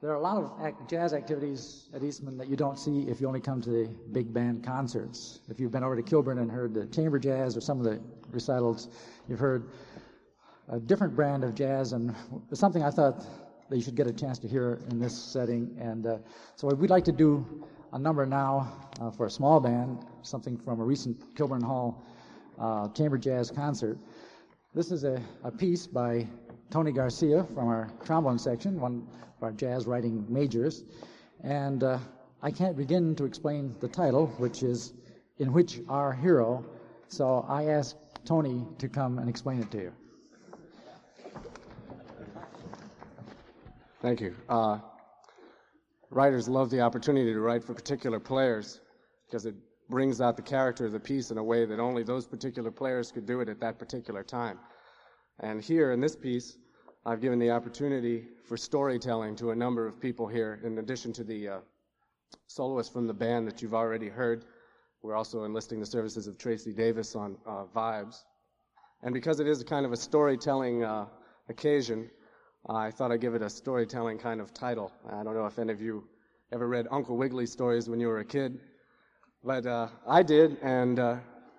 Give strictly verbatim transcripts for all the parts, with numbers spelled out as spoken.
There are a lot of act- jazz activities at Eastman that you don't see if you only come to the big band concerts. If you've been over to Kilburn and heard the chamber jazz or some of the recitals, you've heard a different brand of jazz, and it's something I thought that you should get a chance to hear in this setting. And uh, so we'd like to do a number now uh, for a small band, something from a recent Kilburn Hall uh, chamber jazz concert. This is a, a piece by Tony Garcia from our trombone section, one of our jazz writing majors. And uh, I can't begin to explain the title, which is In Which Our Hero. So I asked Tony to come and explain it to you. Thank you. Uh, writers love the opportunity to write for particular players because it brings out the character of the piece in a way that only those particular players could do it at that particular time. And here in this piece, I've given the opportunity for storytelling to a number of people here, in addition to the uh, soloist from the band that you've already heard. We're also enlisting the services of Tracy Davis on uh, vibes. And because it is a kind of a storytelling uh, occasion, I thought I'd give it a storytelling kind of title. I don't know if any of you ever read Uncle Wiggily stories when you were a kid, but uh, I did, and uh,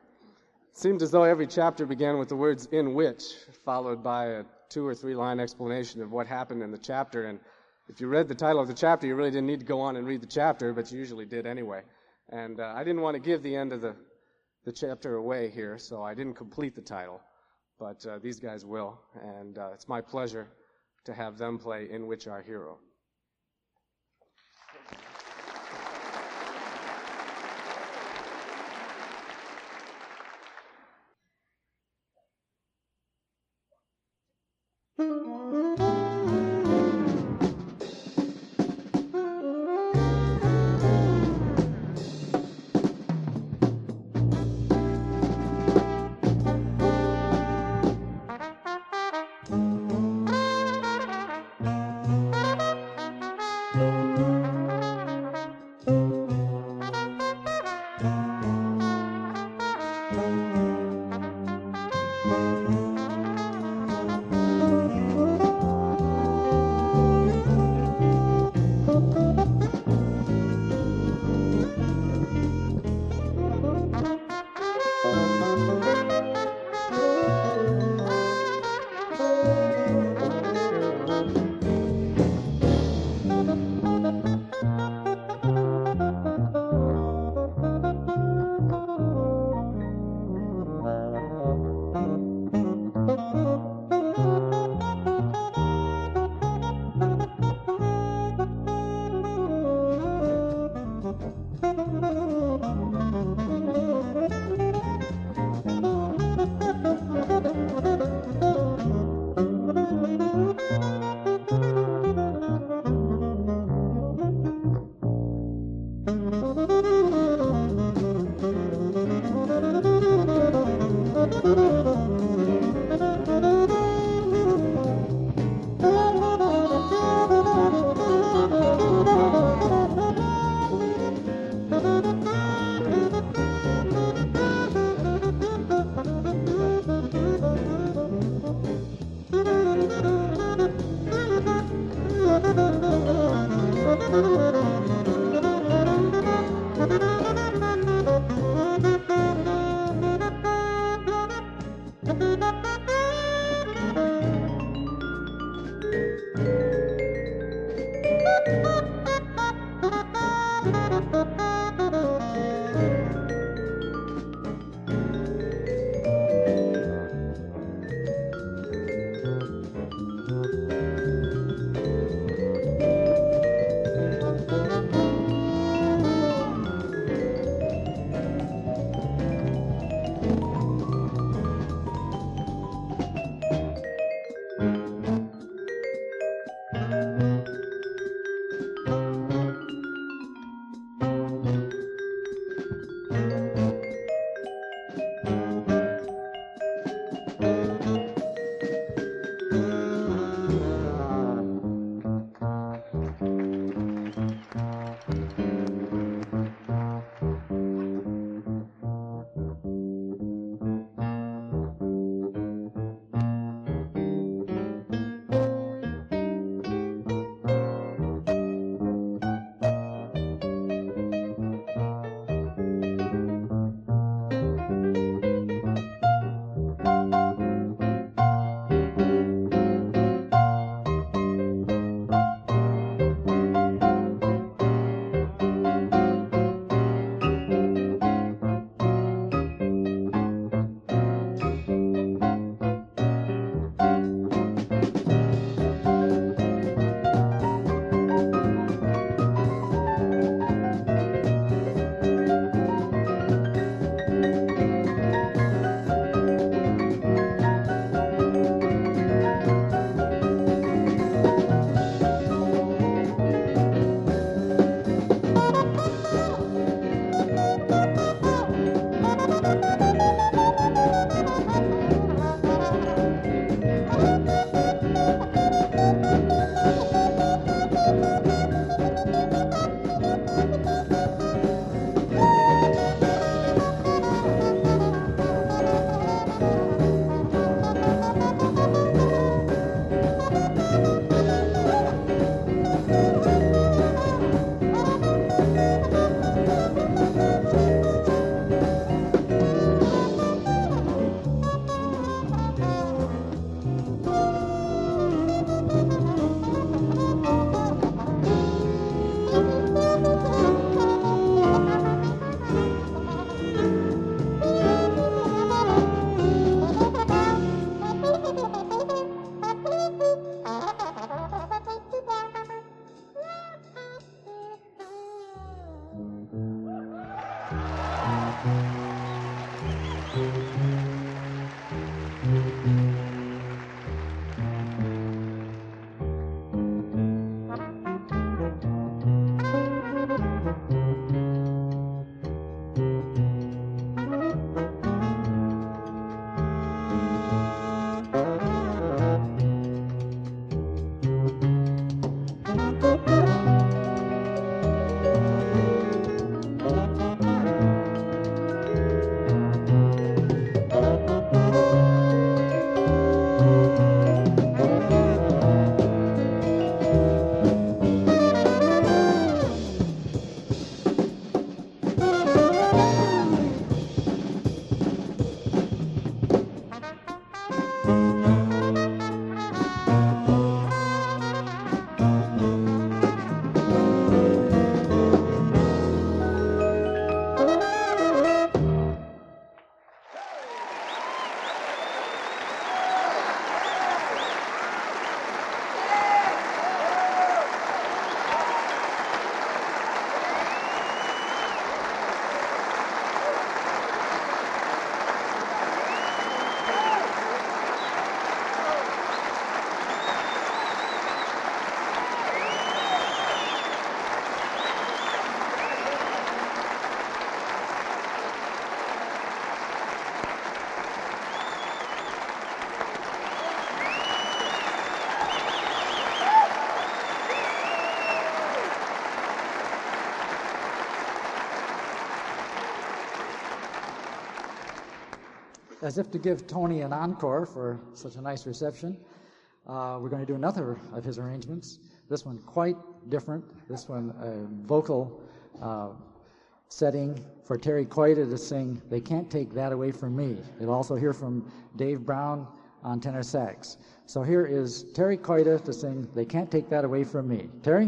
it seemed as though every chapter began with the words "in which," followed by a two or three line explanation of what happened in the chapter. And if you read the title of the chapter, you really didn't need to go on and read the chapter, but you usually did anyway. And uh, I didn't want to give the end of the, the chapter away here, so I didn't complete the title, but uh, these guys will, and uh, it's my pleasure to have them play In Which Our Hero. Thank you. as if to give Tony an encore for such a nice reception, uh, we're going to do another of his arrangements. This one quite different. This one a vocal uh, setting for Terry Coita to sing "They Can't Take That Away From Me." You'll also hear from Dave Brown on tenor sax. So here is Terry Coita to sing "They Can't Take That Away From Me." Terry?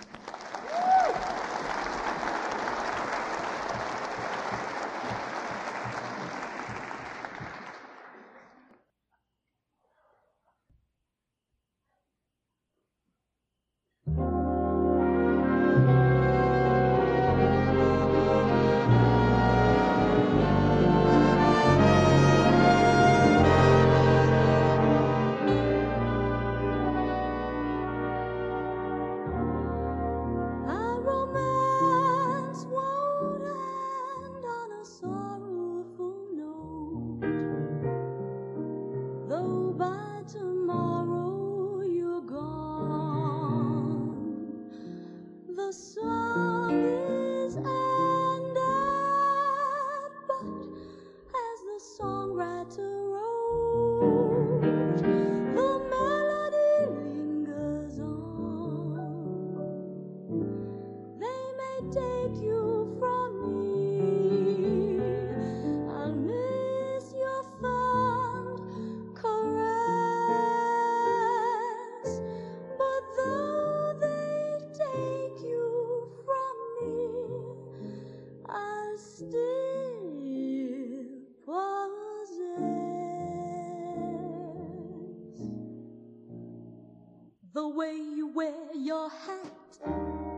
The way you wear your hat,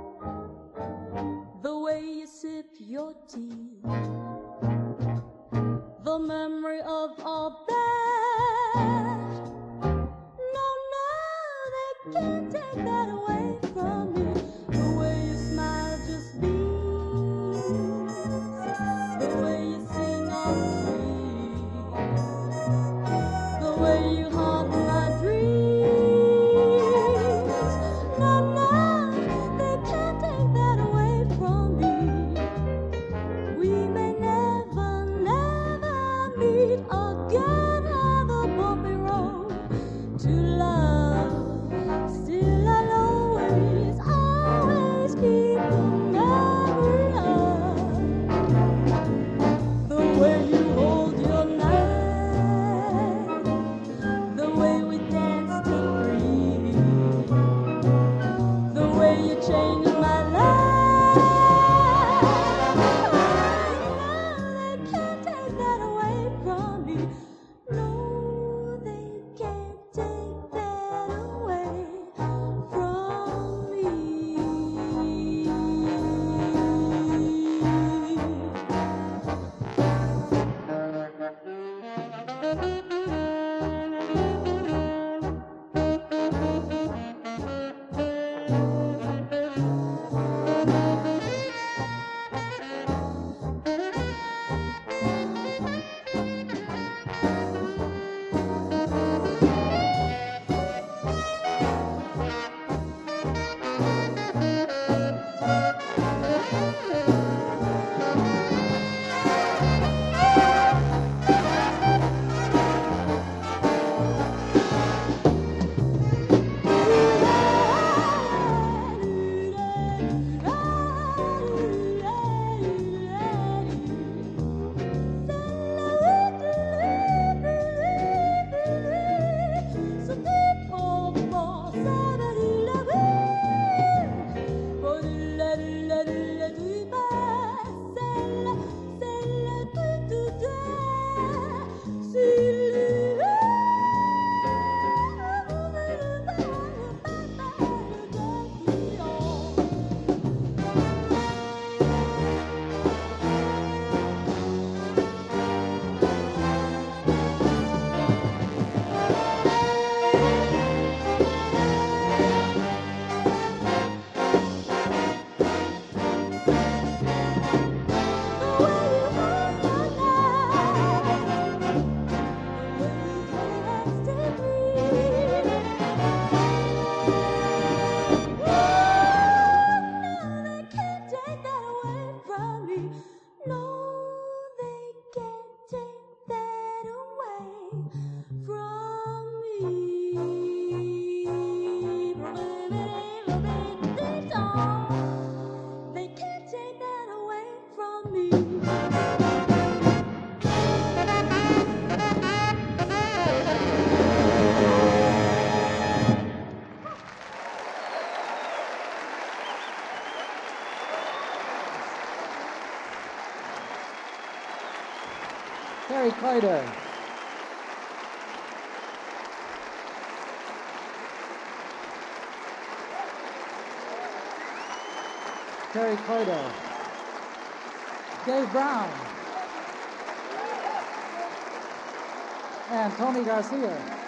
the way you sip your tea, the memory of our bed. No, no, they can't take that away from me. The way you smile just beams, the way you sing off key, the way you haunt my dreams. Terry Claytor. Terry Claytor. Dave Brown. And Tony Garcia.